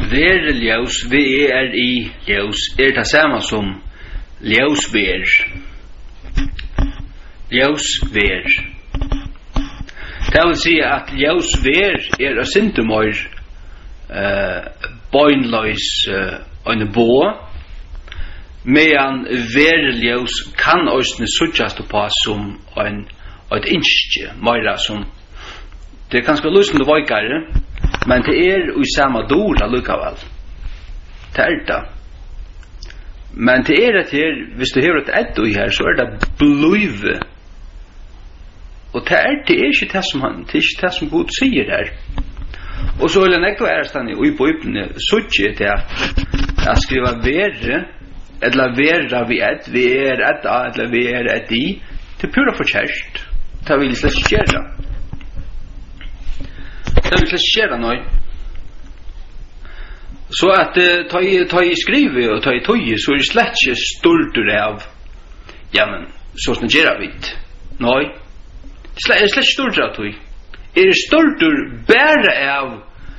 Verljós, VERI, ljós, det samma som ljósver. Ljósver. Det vil si at ljósver syndemor bøgnløys en bå, medan verljós kan òsne suttjast på som et innskje, meira som det kanskje lusende voikare, men det i samma dora lukkavel. Det det. Men det at her, hvis du har et etto i her, så det bløyve. Og det ikke det som han, det ikke det som Gud sier her. Og så vil jeg nekva ærestande i Bibelen, så ikke det at skriva vere, eller vera vi et, vi et a, eller vi et i, det pura forkjærst. Det vil slett skjera. Det vil slett skjera nøy. Så at ta i skrive og ta i tøye, så det slett ikke stolter av, ja, men, så sånn gjerra vidt. Nei. Det slett stolter av tøy. Det stolter bare av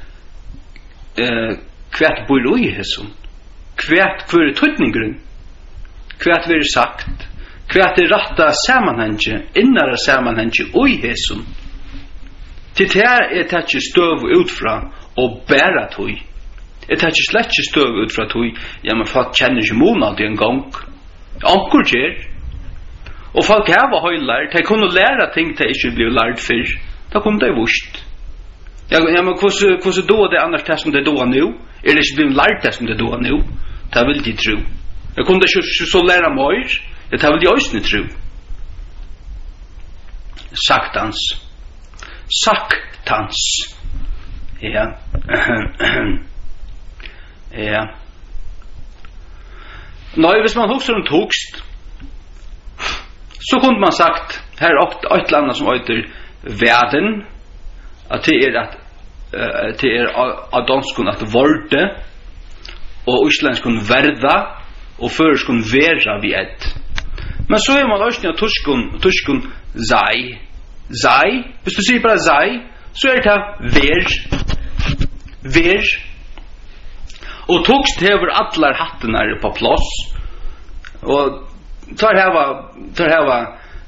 hvert bor i hesson. Hvert hver tøytningren. Hvert vil sagt. Hvert ratta samanhenge, innara samanhenge i hesson. Til det tatt ikke støv utfra og bæra tøy. Jeg tar ikke slett ikke støv ut fra tog, ja, men folk kjenner ikke måned en gang. Anker gjør. Og folk har høyler, de kunne lære ting de ikke blir lært før. Da kunne de vust. Ja, men hvordan då det annars det som det då nå? Det ikke blir lært det som det då nå? Det vil de tro. Jeg kunne ikke så lære mer, det vil de også tro. Saktans. Saktans. Ja. Ja. Nei, hvis man husker togst, så kunne man sagt, her et eller annet som heter verden, at det av danskun at vorde, og islandskun verda, og føreskun vera vi et. Men så man også av tuskun zai. Zai, hvis du sier bare zai, så det ver. Og togst hever allar hattenar på plass. Og tar heva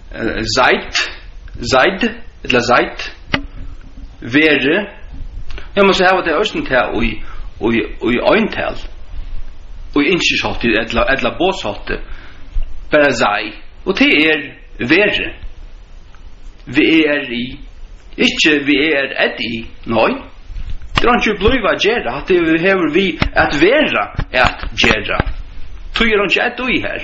zaid, eller zaid, vere. Jeg må se heva det òsne til i øyntel. Og i innskjøshatte, eller båshatte. Bare zai. Og det vere. VERI. Ikke VER i. Nei. Det ikke bliva gjerra, at det hever vi at vera at gjerra. Tog ikke et ui her.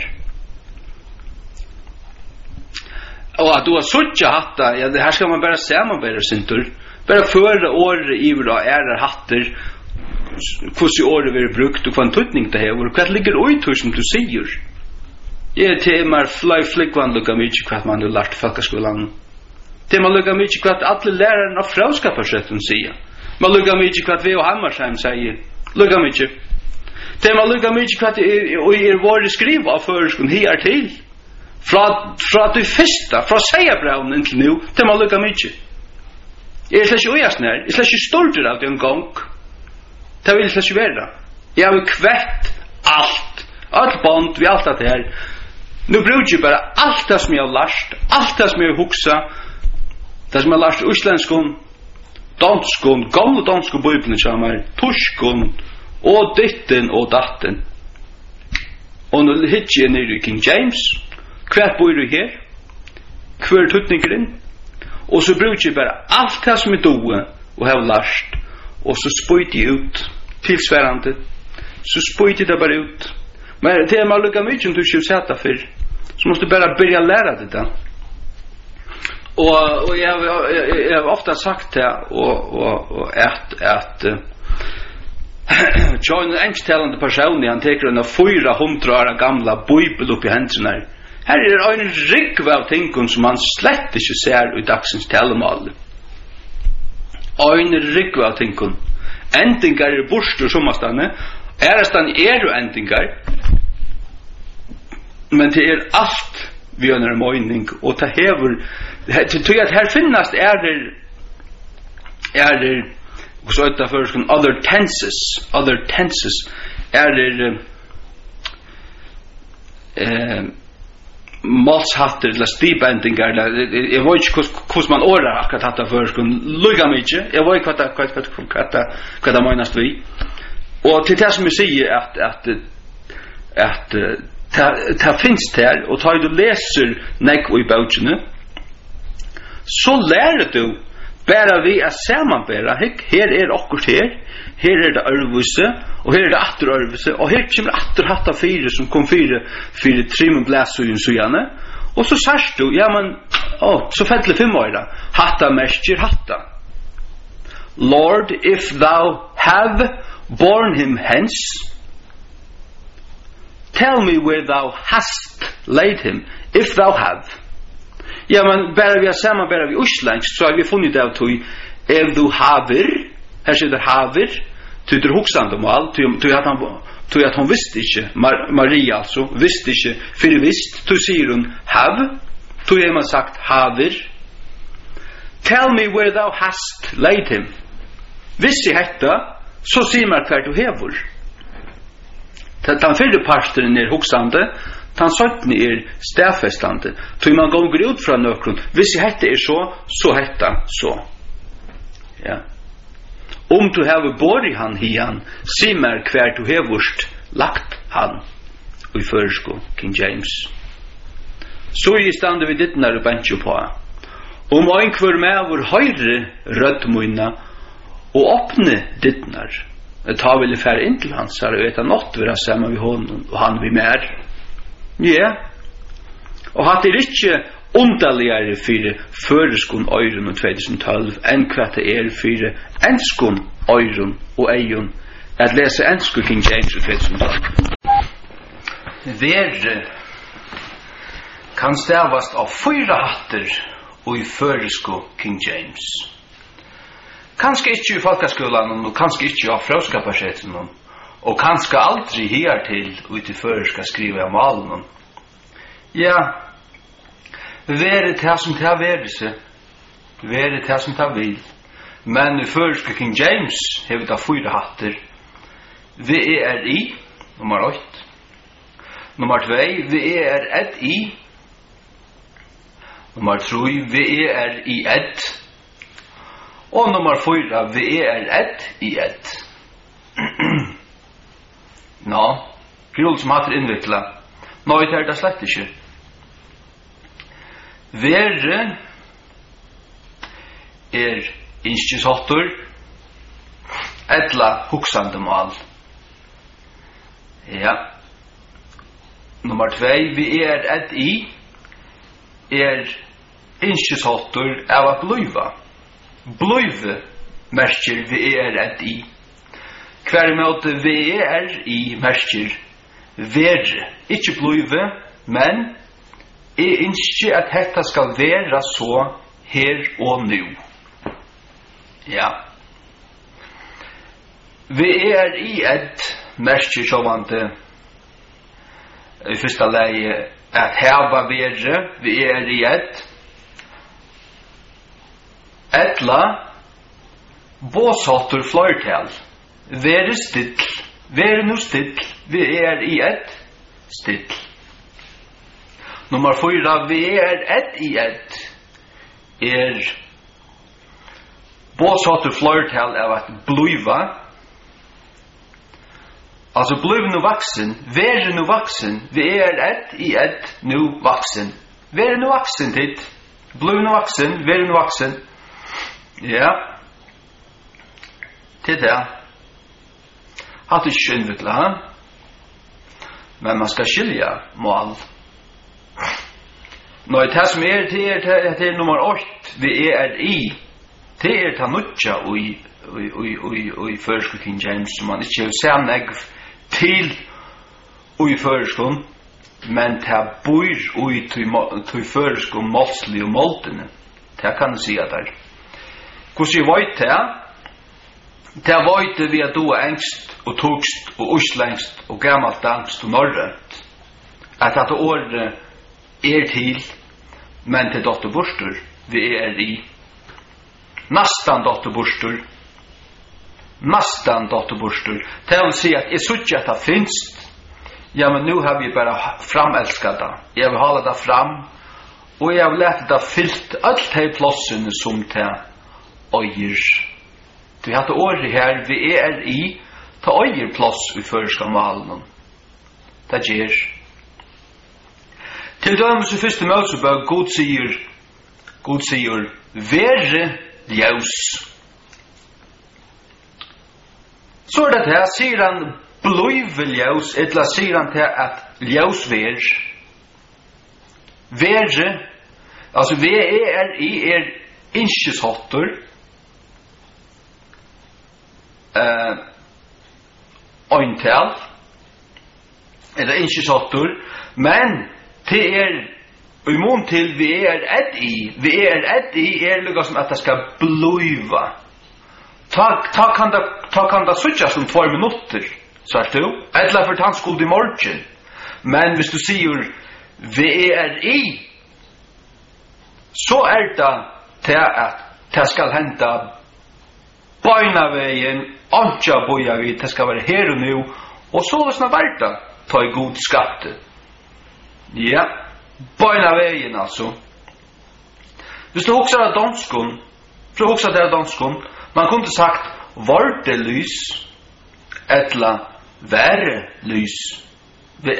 Og at du har suttja hatta, ja, det her skal man bare samarbeide sintur. Bare føre året iver og hatter, hvordan året vil brukt, og hva en tøytning det hever, hva ligger ui tøy som du sier. Jeg temar flikvann lukka mykje hva man har lært folkaskolan. Temar lukka mykje hva alle læreren av frauskaparsetten sier. Man lukka mykje hva vi og Hammersheim sier. Lukka mykje. Tema lukka mykje hva våre skriva av føreskun her til. Fra det første, fra seierbrevnen inntil nu, tema lukka mykje. Jeg slett ikke ujas nær, jeg slett ikke stolter av det en gang. Det vil slett ikke være. Jeg har kvett alt bond, vi alt det her. Nu bruk jeg bare alt det som jeg har lært, alt det som jeg har huksa, det som jeg har lært islandskun, danskun, gamle danskun bøybene kommer, tuskun, og ditten og datten. Og nå hittar jeg nere i King James, hvert bor du her, hver tutningeren, og så bruker jeg bare alt det som er doe, og har lært, og så spøyter jeg ut, tilsværende, så spøyter jeg det bare ut. Men det man lukka mykje om du ikke har sett det før, så måste du bare börja lære det da. Og jeg har ofta sagt det og at John engelsktalande person han teker en 400 år gamla bibel upp i hendene her en rikve av ting som man slett ikke ser i dagsens talemål en rikve av ting endingar borster sommerstande ærestan jo endingar men det alt vi har en mening og det hever til at her finnast det och så att för other tenses målshatter eller stibendingar jag vet inte hur man ordar akkurat detta för lugga mycket jag vet vad det menas vi och till det som jag säger att det finns där och tar du läser näck och i böckerna så lär du bara vi är sammanbära här okkur här det örvuse och här det åter örvuse och här kommer åter hatta fyra som kom fyra trim och bläs och så gärna och så särst du ja men så fällde 5 år hatta mäster hatta Lord if thou have borne him hence tell me where thou hast laid him if thou have. Ja, men bara vi har sammanbara vi urslängst så har vi funnit av tog du haver här sitter haver tyder huxande mål tog att hon visste inte Maria alltså visste inte för visst tog säger hon have tog jag man sagt haver tell me where thou hast laid him visst jag hetta så säger man kvar du hävor den fjärde parten huxande tan sådni stäfestande tog man går ut från nökron visst hette så hetta så ja du have bori han hian simmer kvar du hevurst lagt han i försko King James så i stande vi ditt när bench på ein kvar med vår höjre rödmunna och öppne dittnar ta vill fär in till hans så vet han något vara samma vi honom och han vi mer ja och hade det inte underligare för förskon euron och 2012 en kvart för enskon euron och ejon att läsa enskon King James 2012 ver kan stavas av 4 hatter och i försko King James kanske inte i folkskolan och kanske inte av fråskaparseten och kanske aldrig här till ut i förska skriva malen ja Vere det som tar verse Vere det som tar vil Men i förska King James Hever det 4 hatter VERI Nummer 8 Nummer 2 VERI Nummer 3 VERI Och nummer 4 VERI Nå Kul som hatter innvikla Nå det det slett ikke Vere inskjushattur Etla huksande mal Ja Nummer 2 VERI inskjushattur av at bluiva Bluive merker VERI Hver måte VERI merker Vere Ikke bluive men Jeg ønsker at dette skal være så her og nå. Ja. Vi i et merke sjåvante i første leie at heva være, vi i et etla båsatter fløytel. Være still, være no still, vi i et still. Nummer 4 vi i et båsatter fløytel av at bluiva altså bluiva no vaksen være no vaksen vi i et no vaksen være no vaksen tid bluiva no vaksen være no vaksen ja til det hatt ikke innvikla men man skal skilja mål Nå, det som til nummer 8 vi i det ta nutja i førskon King James som man ikke ser negv til i førskon men ta bor i til førskon målslig og måltene det kan du si at der hvordan jeg vet det vet vi at du engst og togst og uslengst og gammalt dansk og norrønt at dette året til men til dotter borstur vi i nastan dotter borstur Nastan dotterburstor. Det vill säga att jag suttjar att det finns. Ja, men nu har vi bara framälskat det. Jag vill hålla det fram. Och jag vill låta det fyllt allt de plåsen som det øyer. Vi har det året her, vi i, ta øyer plås i føreska malen. Det gjør. Til dømes i første Mosebok, God sier, være ljus. Så det her, sier han, bløyve ljus, eller sier han til at ljus ver. Være, altså i inskeshotter, øyntal, eller inskeshotter, men det immun til vi i lukka som at det skal bløyva. Ta kan det suttja som 2 minutter, svart du, eller for han skulle i morgen. Men hvis du sier vi i, så det til at det skal hente bøynavegen, antja boja vi, det skal være her og nu, og så er det verda, ta i god skatte. Ja, bøynavegen altså. Hvis du hokser av danskon, man kunne sagt vortelys, etla være lys, det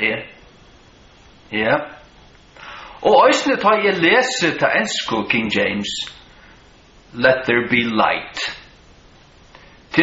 ja. Og øysene tar jeg lese til ensko King James, let there be light. Det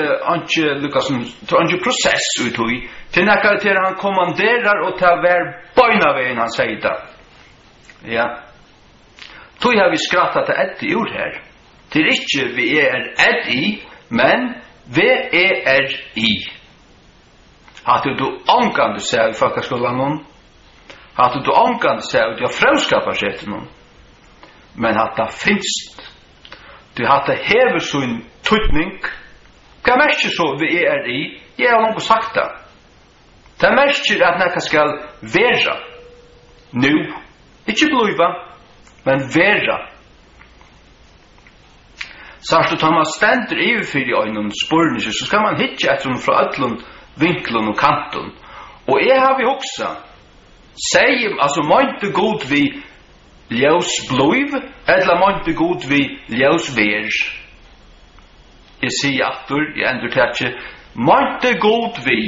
ikke prosess utøy, til nekka til han kommanderar og til hver bøynavegen han sier det. Ja. Tøy har vi skrattat til etter ord her. Det ikke vi i, men vi i. Hadde du ångande seg i folkaskolan noen? Hadde du ångande seg ut i frelskaparsetten noen? Men at det finst. Du hadde hever sin tøytning. Hva merker så vi i? Jeg har noe sagt det. Det merker at nekka skal være. Nu. Ikke bløyva, men være. Sart du tar man stender iverfyr i øynene spørninger, så skal man hitje etter henne fra ødlund, vinklen og kanten. Og jeg har vi også altså mønte god vi ljøs bløyv, eller mønte god vi ljøs ver. Jeg sier atter, jeg ender til at mønte god vi,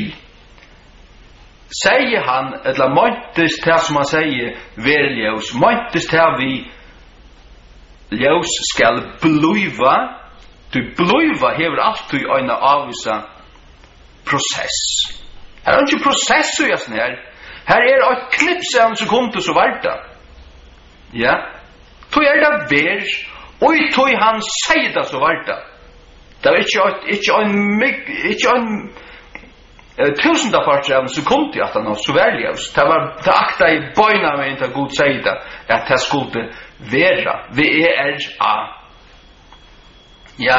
sier han, eller møntes til som han sier, ver ljøs, møntes til vi ljøs skal bløyva, du bløyva hever alltid øyne avvisa prosess. Her ikke prosess og jasn her. Her et knips av en sekund så varta. Ja. Tog det ver, og tog han sier det så varta. Det var ikke en tusendapart av en sekund at han var så verljøs. Det akta i bøyna med en god sier det, at det skulle vera, V-E-R-A. Ja.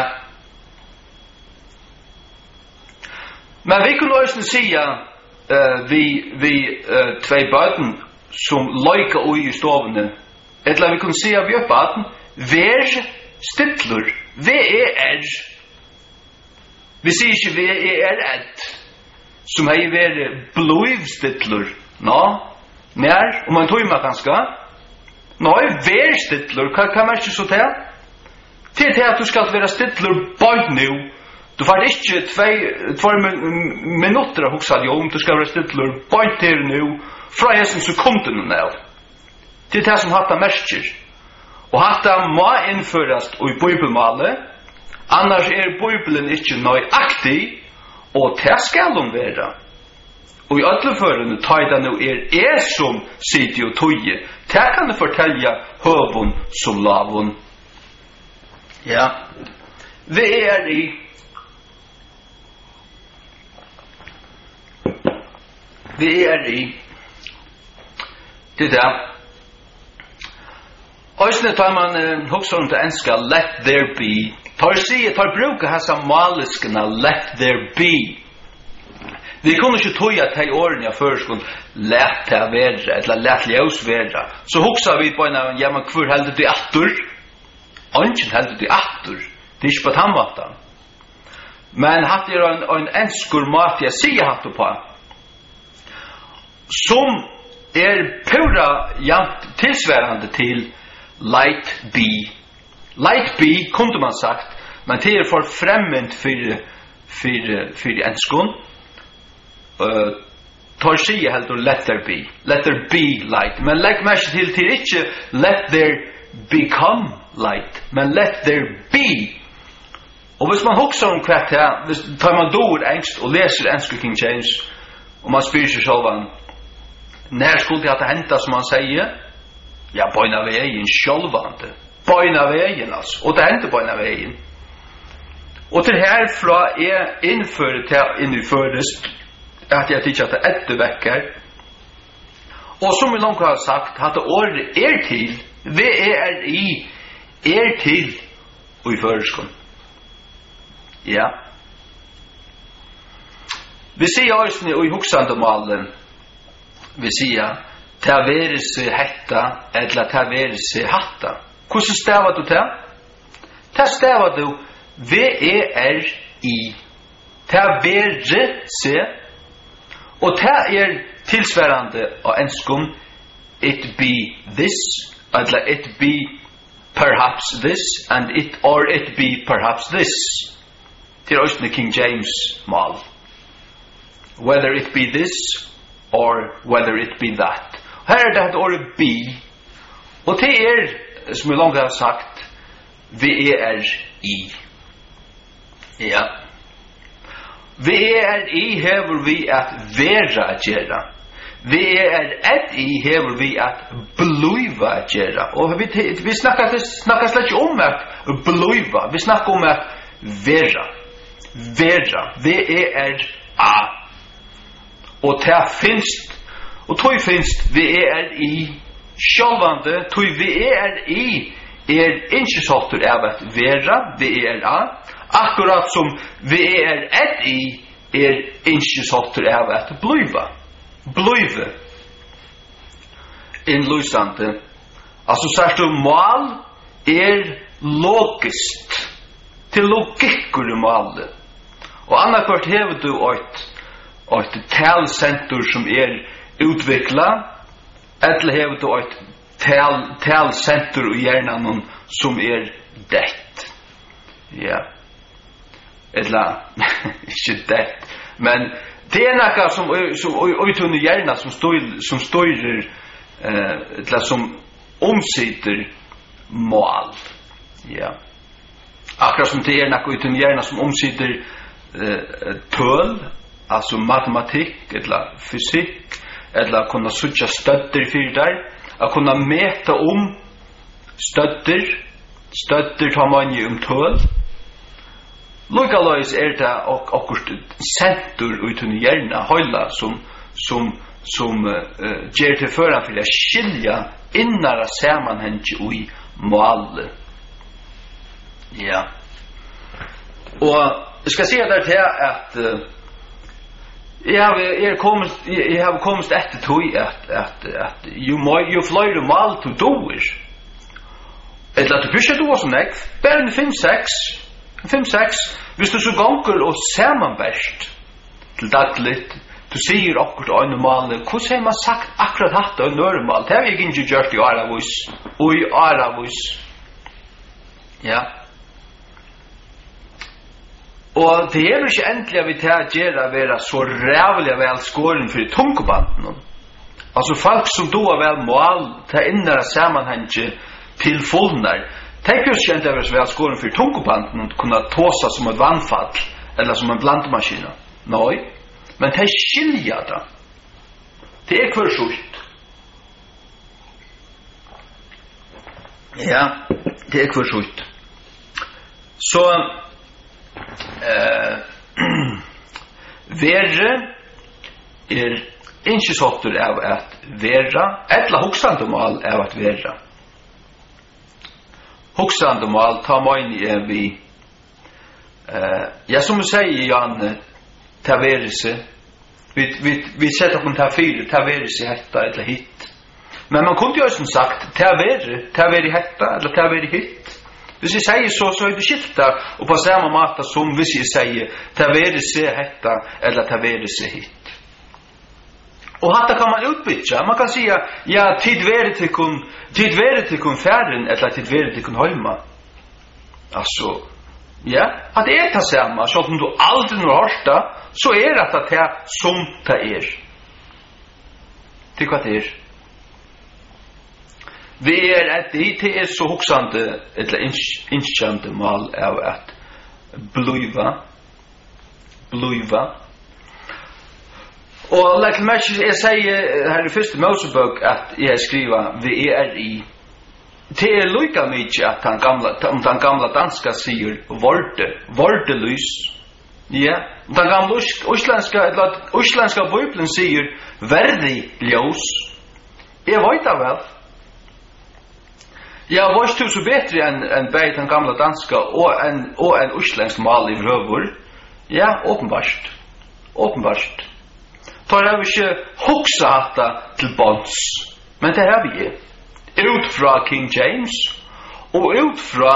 Men vi kunne også si vi tvei bøten som løyka ui i stovene, eller vi kunne si vi bøten, ver stittlur, V-E-R. Vi sier ikke V-E-R-ed, som hei veri bløyv stittlur, nær, om man tog meg ganske, nei, ver stittlur, hva merker så til? Til at du skal være stittlur bøyt nu. Du får ikke 2 minutter å huksa deg om, du skal være stittlur bøyt til nu, fra hessen sekunden nå. Til det som hatta merker. Og hatta må innføres i bibelmalet, annars Bibelen ikke nøyaktig, og det skal hun være. Og i ødleførende tar det nå som sitter og tøye. Det kan du fortelle høvun som lavun. Ja. Vi i. Det det. Øysene tar man hoksa om til enska let there be. Tar bruka hessa maliskena let there be. Vi kunne ikke tog at hei årene jeg førskund let det være, eller let ljøs være. Så hoksa vi på en av, ja, men hvor heldur du attur? Ønsken heldur du attur. Det ikke på tannvatan. Men hatt en enskur mat jeg sier hatt på, som pura jant tilsværande til light be. Light be, kunde man sagt, men det for fremment for enskun. Tar sier helt let there be. Let there be light. Men legg mest til ikke let there become light, men let there be. Og hvis man hokser hva det tar man dår engst og leser engelsk King James, og man spyr seg selv, när skulle det hända som man säger? Ja, bøyna veien, sjølvande. Bøyna veien, altså. Og det hender bøyna veien. Og til herfra innføres at jeg tykker at det ettervekker. Og som vi langt har sagt, at det året til, VERI, til, og i føreskånd. Ja. Vi sier også i hoksandemalen, vi sier, ta være seg hetta, eller ta være seg hatta. Hvordan stavar du det? Ta stavar du VERI. Ta være seg, og ta tilsvarende av enskung, it be this, eller it be perhaps this, and it be perhaps this. Til Østene King James mal. Whether it be this, or whether it be that. Her det ordet be, og det som vi langt har sagt, VERI. Ja. VERI hever vi at vera gjerra. VERI hever vi at bluiva gjerra. Og vi snakkar slett ikke om at bluiva, vi snakkar om at vera. Vera, VERA. Og det finst, og tog finst VERI sjálvande, tog VERI innkjøsholter av at vera, VERA, akkurat som VERI innkjøsholter av at bluiva. Bluive. Innlysande. Altså sagt du mal logist. Til logikker i malet. Og annakvart hever du et talsenter som utvikla, eller hever du et talsenter i hjernen som dett. Ja. Eller, ikke dett, men det noe som uttunner hjernen som støyrer, eller som omsider mål. Ja. Akkurat som det noe uttunner hjernen som omsider tøl, altså matematikk, eller fysikk, eller kunne suttja støtter for der, å kunne meta støtter tar man jo tøl. Lukaløys det akkurat senter uten hjerna høyla som gjør til føran for å skilja innara samanheng i mål. Ja. Og jeg skal si der til at jeg har kommet etter tog at jo flere mål du doer, eller at du ikke doer som jeg, bare 5-6, hvis du så ganger og samanverst til dagligt, du sier akkurat og normale, hvordan har man sagt akkurat hatt og normal? Det har jeg ikke gjort i Aravus. Ja. Og det jo ikke endelig at vi til å gjøre være så rævlig vel skåren for tungkobanden. Altså folk som då vel mål til innere sammenheng til fullner, tenker ikke endelig at være så vel skåren for tungkobanden og kunne tåsa som et vannfall eller som en blandmaskin. Nei, men det skilja det. Det hver skjult. Ja, det hver skjult. Så være innkjøsholter av at være, eller hoksandemål av at være. Hoksandemål tar man inn vi ja, som du sier, Jan, ta være seg. Vi setter opp ta fire, ta være seg hetta eller hit. Men man kunne jo som sagt, ta være hetta eller ta være hit. Hvis jeg sier så er det skilta, og på samme måte som hvis jeg sier, ta være se hetta, eller ta være se hit. Og hatta kan man utbytja. Man kan säga, ja, tid være til kun færen, eller tid være til kun heima. Altså, ja, at det det samme, så om du aldri når hørsta, så at det som det Til hva det Vi at det så hoksande, eller innskjande mal av at bluiva. Og like mest jeg sier her i første Mosebok at jeg skriver VERI. Det lukka mykje at den gamla danska sier vordelys. Ja, den gamla uslandska bibelen sier verdig ljós. Jeg vet det vel. Ja, vars du så bedre enn bei den gamla danska og en uslandsk mal i røvur. Ja, åpenbart. Tar jeg ikke hoksa hatta til bonds. Men det har vi ut fra King James og ut fra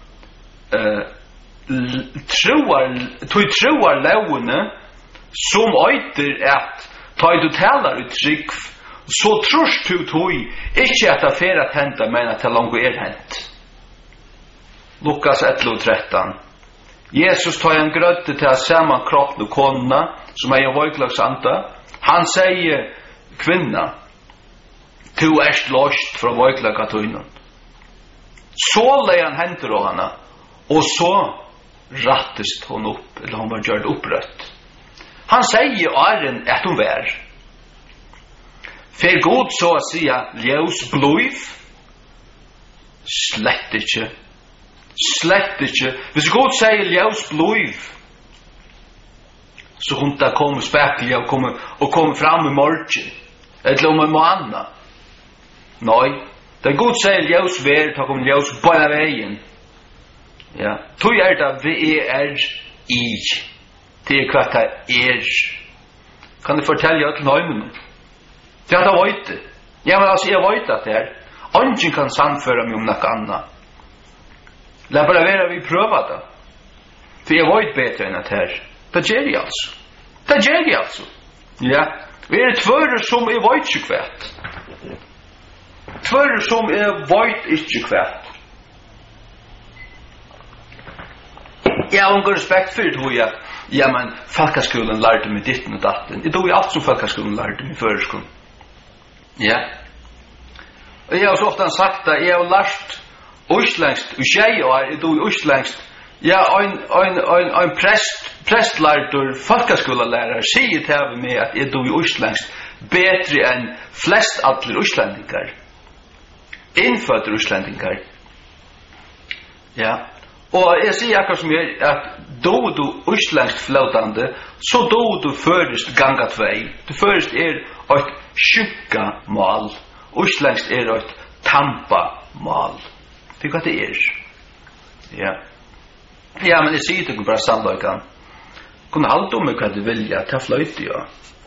troar lovene som øyder at tar du talar ut trygg så trus du ikke at det fer at henta men at det langt hent. Lukas 11:13 Jesus tar en grøtte til saman kroppen og konna som er vøyklagsanta. Han sier kvinna du lost fra vøyklagatunnen. Så leier han henter av henne og så rattest hon opp eller hon var gjort opprøtt. Han sier Aren at hun vær for god så å si ljøs bløyv slett ikke. Hvis god sier ljøs bløyv så hun da kommer spekelig og kommer fram i morgen eller om en måned. Nei, da god sier ljøs vær da kommer ljøs bare veien. Ja, tog det VERI det hva det Kan du fortelle at nøymen? Ja, da vet det. Ja, men altså, jeg vet at det Ingen kan samføre meg om noe annet. La bare være vi prøver det. For jeg vet bedre enn at her. Det gjør jeg altså. Ja. Vi tvører som jeg vet ikke hvert. Tvører som jeg vet ikke hvert. Jeg har unge respekt for det, ja. Ja, men folkeskolen lærte meg ditten og datten. Det er alt som folkeskolen lærte meg før skolen. Ja. Og jeg har så ofte sagt at jeg har lært Østlengst, og jeg er Østlengst. Ja, en prestlærter, folkeskolelærer, sier til meg at jeg er Østlengst bedre enn flest alle Østlendingar. Innfødte Østlendingar. Ja. Og jeg sier akkurat som jeg at du Østlengst flåtande, så du først ganga tvei. Du først et sjukka mal. Østlengst et tampa mal. Det hva det Ja. Ja, men jeg sier til bare sannløykan. Kunne halde om hva du vilja, ta fløyte, ja.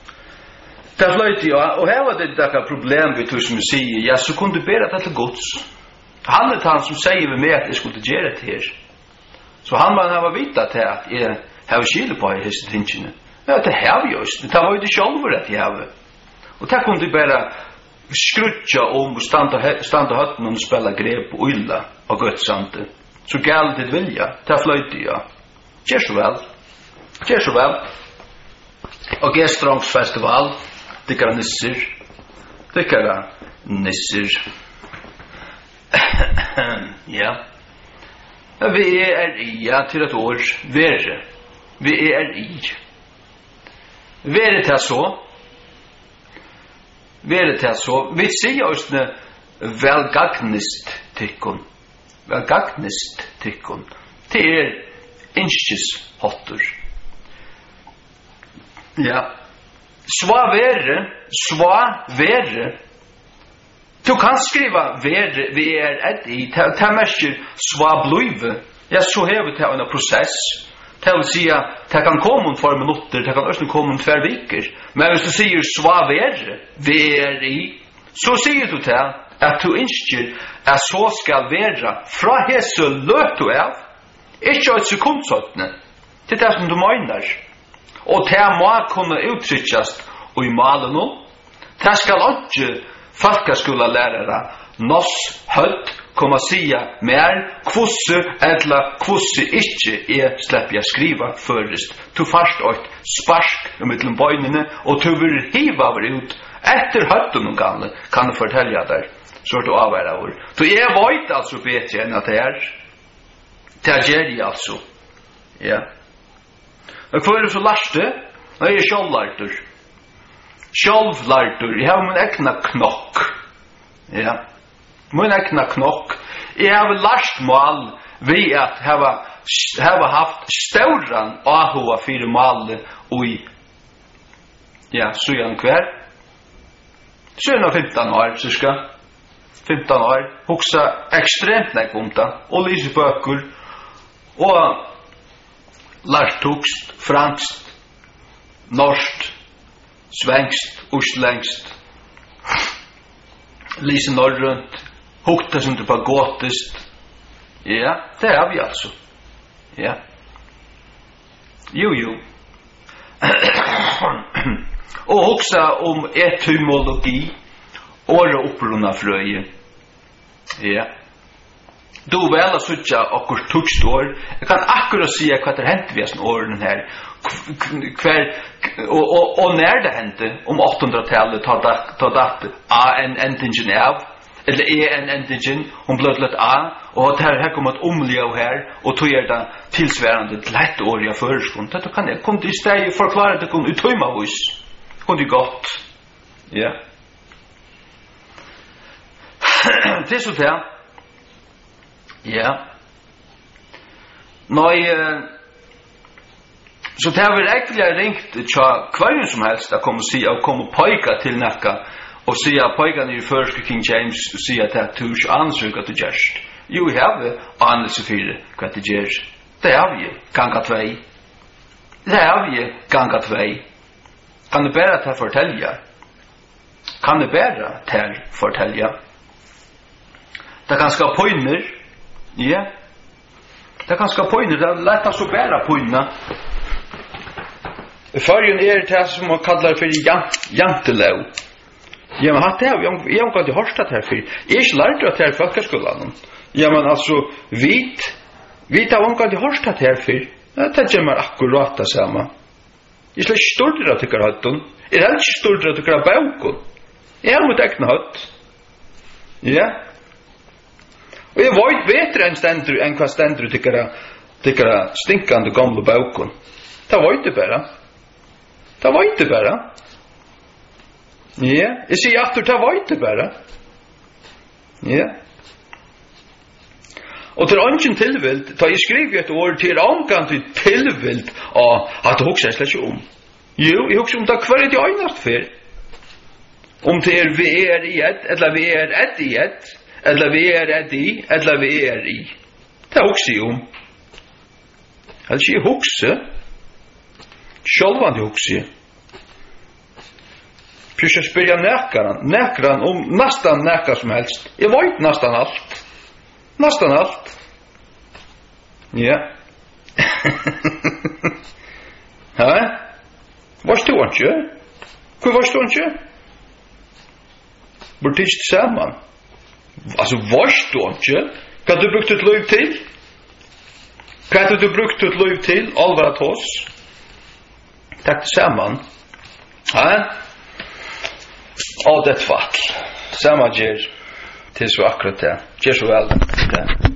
Og her var det et problem vi tog som du sier, ja, så kunne du bære det til gods. Han han som sier ved meg at jeg skulle gjøre det her. Så han var hava vita til at jeg har skylde på i hese tingene. Ja, det har vi just. Det var jo det sjálfur at jeg har. Og det kunne du bare skrutja om og standa høtten og spela grep og illa og gøtt sante. Så galt det vilja. Det fløyte, ja. Gjør så vel. Og G-Strongs festival. Dykkara nisser. Ja. VERI, ja, til et år. VERI. Være til så. Vi sier oss velgagnist tikkun. Det innskjes hotter. Ja. Sva være. Du kan skriva VERI, ta merker sva bløyve. Ja, så hever det en prosess. Det vil si at det kan komme om 2 minutter, det kan også komme om 2 veker. Men hvis du sier sva VERI, så sier du det. at du innskjer at så skal vera fra hese løtu av, ikke et sekundsøttene, til det som du mener. Og det må kunne uttrykkjast og i malen nå. Det skal ikke folkeskolelærere noss høtt komma sia mer kvosse eller kvosse ikke slipper jeg skriva først. Du fast og sparsk mellom bøynene og du vil hiva over ut etter høtten og gamle kan du fortelle der så du avværa over. Du vet altså bedre enn at det det gjør jeg altså. Ja. Og for så lærste jeg er sjølvlarter. Sjølvlarter. Jeg har min egna knokk. Ja. Min egna knokk. Jeg har lært mål ved at hava haft stauran ahua fyrir mål ui sujan hver 15 år cirka 15 år hoksa ekstremt nek det og lyse bøkur og lært tukst franskt norskt svengst ustlengst lyse norrønt hukta som du bare gåtest. Ja, det vi altså. Ja. Jo. Og huksa om etymologi, åre opprunna frøye. Ja. Du vel å sutja okkur tukstår. Jeg kan akkurat si hva det hendt vi av årene her. Og når det hendte om 800-tallet ta datt en endingen av eller en endingen hon blød litt A og her kom et omliv her og tog det tilsværende lett år jeg føreskund dette kan jeg kunne i stedet forklare det kunne utøyma hos kunne godt ja det så det ja så det har vi egentlig ringt til hver som helst å komme og si og komme og pøyka til nekka og sier at pøykene i første King James sier at det er ansøk at det gjørst. Jo, jeg har anelse for hva det gjør. Det har vi ganga 2. Det har vi ganga 2. Kan det bare til fortelja? Kan det bare til fortelja? Det kan skal pøyner. Ja. Det kan skal pøyner. Det er lett å bare pøyne. Førjen det som man kallar for jantelov. Ja, men hatt det jeg har ikke hørt det her før. Jeg er ikke lært det her folkeskolen. Ja, men altså, vi har ikke hørt det her før. Det kommer akkurat det samme. Jeg er ikke stort at dere har hørt. Jeg er ikke stort at dere har bøkken. Jeg har mitt egne hørt. Ja. Og jeg vet bedre enn hva stender dere stinkende gamle bøkken. Det vet du bare. Det vet du bare. Ja, jeg sier at du tar veit det bare. Ja. Og til ånden tilvild, da jeg skriver et ord til ånden tilvild av at det hokser jeg slett ikke om. Jo, jeg hokser om det hver det øynest for. Om det vi i et, eller vi et i et, eller vi et i, eller vi i. Det hokser jeg om. Det er ikke hokser. Sjølvand hokser jeg. Pysja spyrja nekran om nästan nekar som helst. Jeg vet nästan allt. Nästan allt. Ja. Hæ? Varst du ikke? Hvor varst du ikke? Burde ikke sammen. Altså, varst du ikke? Hva du brukt et liv til? Hva du brukt et liv til? Alvara tås? Takk sammen. Hæ? Og det fall. Samma ger til så akkurat det. Ger så vel det.